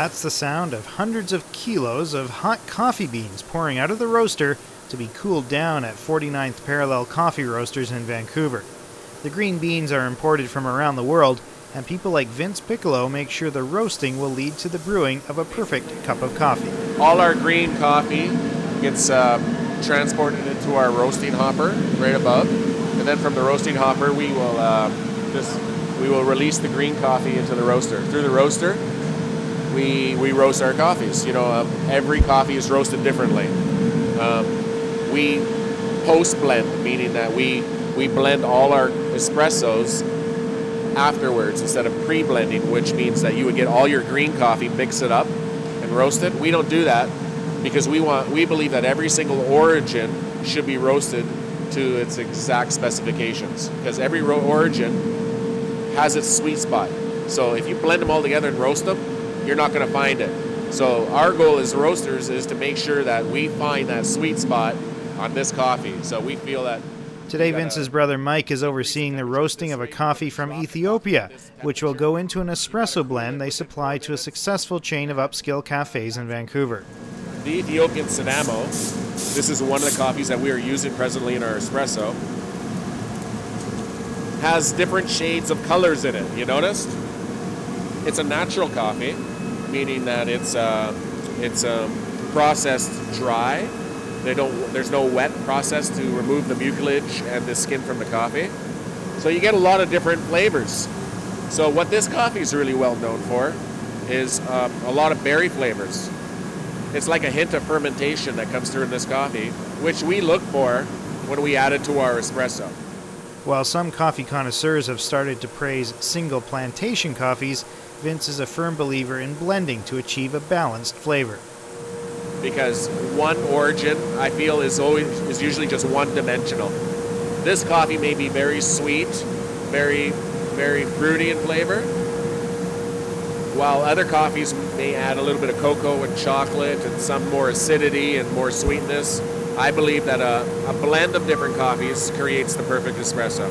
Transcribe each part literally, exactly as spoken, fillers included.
That's the sound of hundreds of kilos of hot coffee beans pouring out of the roaster to be cooled down at forty-ninth Parallel Coffee Roasters in Vancouver. The green beans are imported from around the world, and people like Vince Piccolo make sure the roasting will lead to the brewing of a perfect cup of coffee. All our green coffee gets uh, transported into our roasting hopper right above, and then from the roasting hopper we will uh, just we will release the green coffee into the roaster. Through the roaster, we we roast our coffees. You know, uh, every coffee is roasted differently. Um, we post blend, meaning that we we blend all our espressos afterwards instead of pre-blending, which means that you would get all your green coffee, mix it up, and roast it. We don't do that because we want we believe that every single origin should be roasted to its exact specifications, because every ro- origin has its sweet spot. So if you blend them all together and roast them, you're not going to find it. So our goal as roasters is to make sure that we find that sweet spot on this coffee. So we feel that Today, Vince's brother Mike is overseeing the roasting of a coffee from Ethiopia, which will go into an espresso blend they supply to a successful chain of upscale cafes in Vancouver. The Ethiopian Sidamo, this is one of the coffees that we are using presently in our espresso, has different shades of colors in it. You noticed? It's a natural coffee, meaning that it's uh, it's um, processed dry. They don't. There's no wet process to remove the mucilage and the skin from the coffee. So you get a lot of different flavors. So what this coffee is really well known for is um, a lot of berry flavors. It's like a hint of fermentation that comes through in this coffee, which we look for when we add it to our espresso. While some coffee connoisseurs have started to praise single plantation coffees, Vince is a firm believer in blending to achieve a balanced flavor. Because one origin, I feel, is always is usually just one-dimensional. This coffee may be very sweet, very, very fruity in flavor, while other coffees may add a little bit of cocoa and chocolate and some more acidity and more sweetness. I believe that a, a blend of different coffees creates the perfect espresso.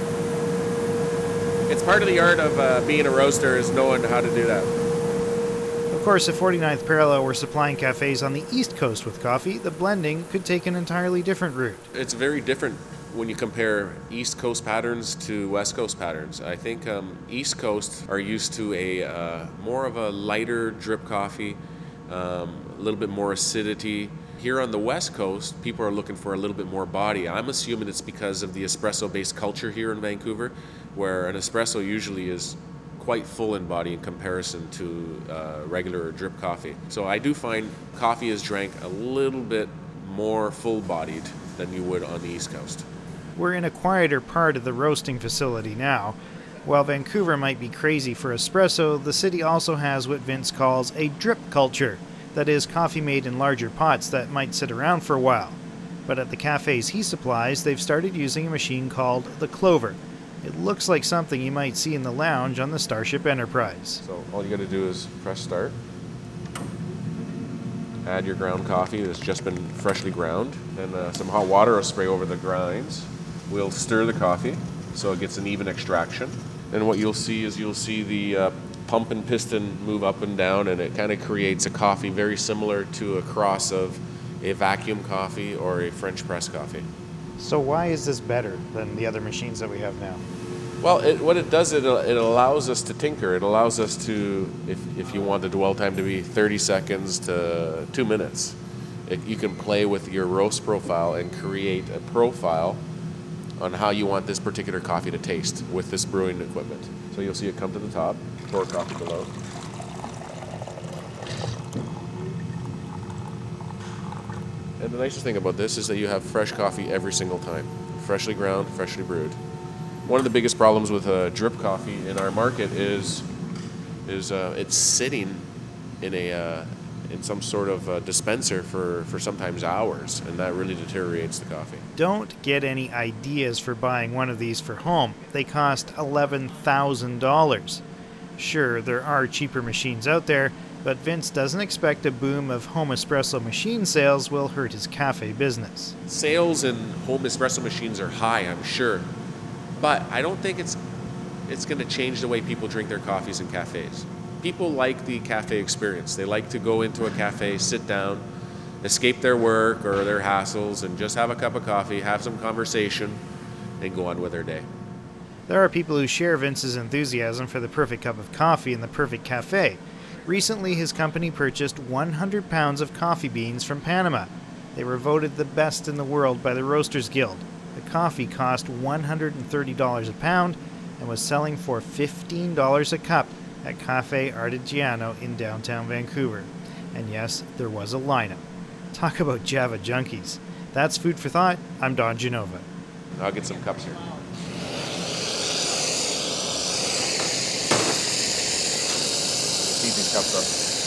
It's part of the art of uh, being a roaster, is knowing how to do that. Of course, if forty-ninth Parallel were supplying cafes on the East Coast with coffee, the blending could take an entirely different route. It's very different when you compare East Coast patterns to West Coast patterns. I think um, East Coast are used to a uh, more of a lighter drip coffee, um, a little bit more acidity. Here on the West Coast, people are looking for a little bit more body. I'm assuming it's because of the espresso-based culture here in Vancouver, where an espresso usually is quite full in body in comparison to uh, regular or drip coffee. So I do find coffee is drank a little bit more full-bodied than you would on the East Coast. We're in a quieter part of the roasting facility now. While Vancouver might be crazy for espresso, the city also has what Vince calls a drip culture. That is, coffee made in larger pots that might sit around for a while. But at the cafes he supplies, they've started using a machine called the Clover. It looks like something you might see in the lounge on the Starship Enterprise. So all you got to do is press start. Add your ground coffee that's just been freshly ground. And uh, some hot water will spray over the grinds. We'll stir the coffee so it gets an even extraction. And what you'll see is you'll see the uh, pump and piston move up and down, and it kind of creates a coffee very similar to a cross of a vacuum coffee or a French press coffee. So why is this better than the other machines that we have now? Well, it, what it does, it, it allows us to tinker. It allows us to, if, if you want the dwell time to be thirty seconds to two minutes, it, you can play with your roast profile and create a profile on how you want this particular coffee to taste with this brewing equipment. So you'll see it come to the top, pour coffee below. And the nicest thing about this is that you have fresh coffee every single time. Freshly ground, freshly brewed. One of the biggest problems with uh, drip coffee in our market is is uh, it's sitting in a uh, in some sort of uh, dispenser for, for sometimes hours, and that really deteriorates the coffee. Don't get any ideas for buying one of these for home. They cost eleven thousand dollars. Sure, there are cheaper machines out there, but Vince doesn't expect a boom of home espresso machine sales will hurt his cafe business. Sales in home espresso machines are high, I'm sure, but I don't think it's it's going to change the way people drink their coffees in cafes. people like the cafe experience. They like to go into a cafe, sit down, escape their work or their hassles, and just have a cup of coffee, have some conversation, and go on with their day. There are people who share Vince's enthusiasm for the perfect cup of coffee and the perfect cafe. Recently, his company purchased one hundred pounds of coffee beans from Panama. They were voted the best in the world by the Roasters Guild. The coffee cost one hundred thirty dollars a pound and was selling for fifteen dollars a cup at Cafe Artigiano in downtown Vancouver. And yes, there was a lineup. Talk about Java junkies. That's Food for Thought. I'm Don Genova. I'll get some cups here. Heat these cups up.